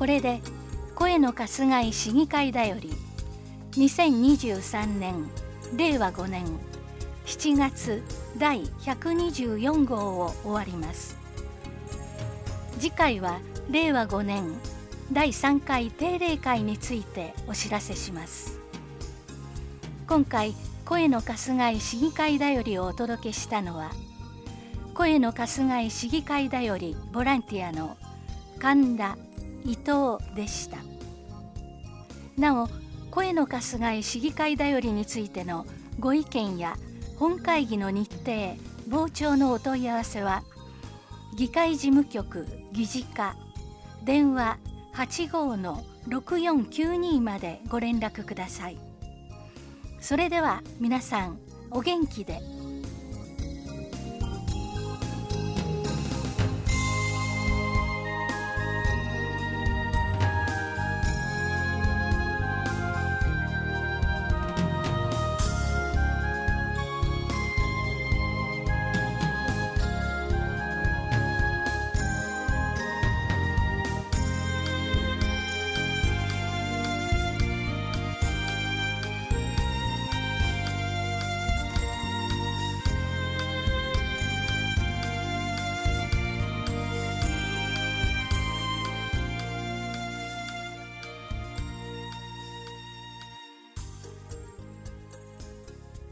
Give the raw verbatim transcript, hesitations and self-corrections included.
これで声の春日井市議会だよりにせんにじゅうさんねんれいわごねんしちがつだいひゃくにじゅうよんごうを終わります。次回はれいわごねんだいさんかい定例会についてお知らせします。今回声の春日井市議会だよりをお届けしたのは、声の春日井市議会だよりボランティアの神田伊藤でした。なお、声の春日井市議会だよりについてのご意見や本会議の日程、傍聴のお問い合わせは、議会事務局議事課電話 はちごーのろくよんきゅうに までご連絡ください。それでは皆さんお元気で。